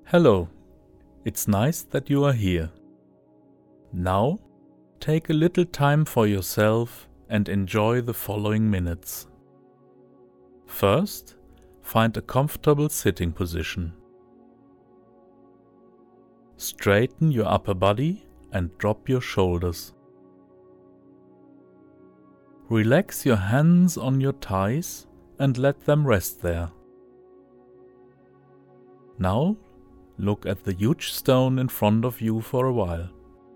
Hello, it's nice that you are here. Now, take a little time for yourself and enjoy the following minutes. First, find a comfortable sitting position. Straighten your upper body and drop your shoulders. Relax your hands on your thighs and let them rest there. Now, look at the huge stone in front of you for a while.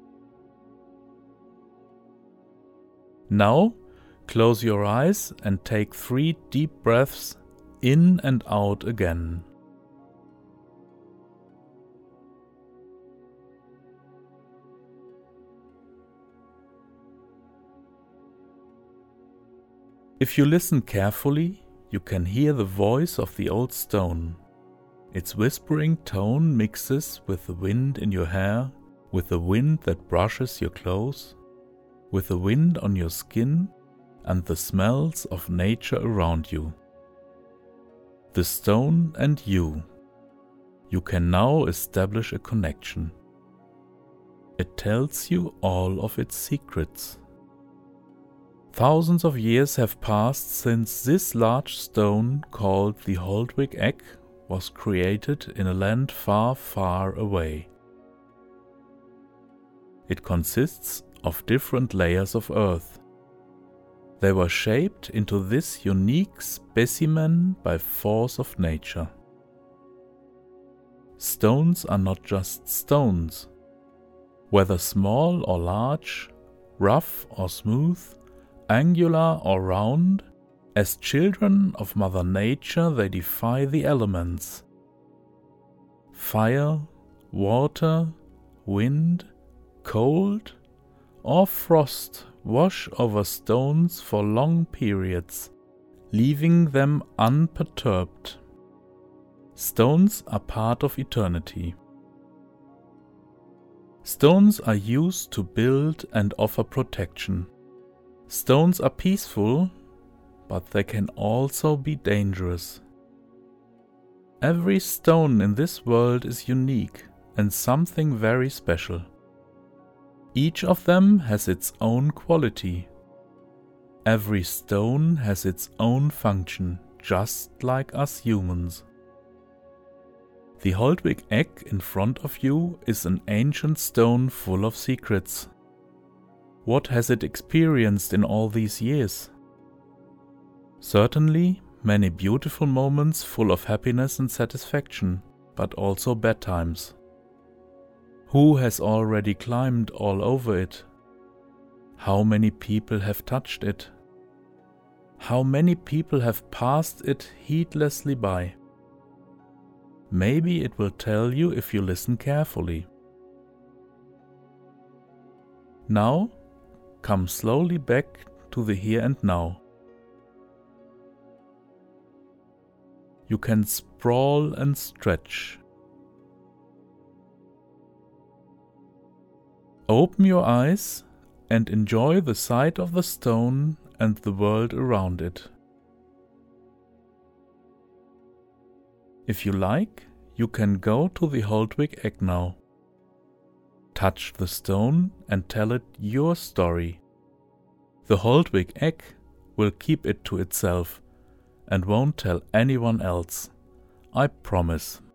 Now, close your eyes and take 3 deep breaths in and out again. If you listen carefully, you can hear the voice of the old stone. Its whispering tone mixes with the wind in your hair, with the wind that brushes your clothes, with the wind on your skin, and the smells of nature around you. The stone and you. You can now establish a connection. It tells you all of its secrets. Thousands of years have passed since this large stone called the Holdvik Egg was created in a land far, far away. It consists of different layers of earth. They were shaped into this unique specimen by force of nature. Stones are not just stones. Whether small or large, rough or smooth, angular or round, as children of Mother Nature they defy the elements. Fire, water, wind, cold, or frost wash over stones for long periods, leaving them unperturbed. Stones are part of eternity. Stones are used to build and offer protection. Stones are peaceful, but they can also be dangerous. Every stone in this world is unique and something very special. Each of them has its own quality. Every stone has its own function, just like us humans. The Holdvik Egg in front of you is an ancient stone full of secrets. What has it experienced in all these years? Certainly, many beautiful moments full of happiness and satisfaction, but also bad times. Who has already climbed all over it? How many people have touched it? How many people have passed it heedlessly by? Maybe it will tell you if you listen carefully. Now, come slowly back to the here and now. You can sprawl and stretch. Open your eyes and enjoy the sight of the stone and the world around it. If you like, you can go to the Holdvik Egg now. Touch the stone and tell it your story. The Holdvik Egg will keep it to itself and won't tell anyone else. I promise.